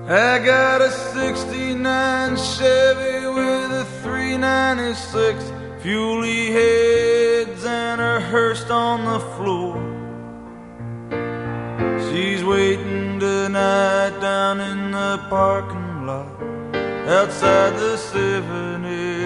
I got a 69 Chevy with a 396, fuelie heads and a Hearst on the floor. She's waiting tonight down in the parking lot outside the 7-Eleven.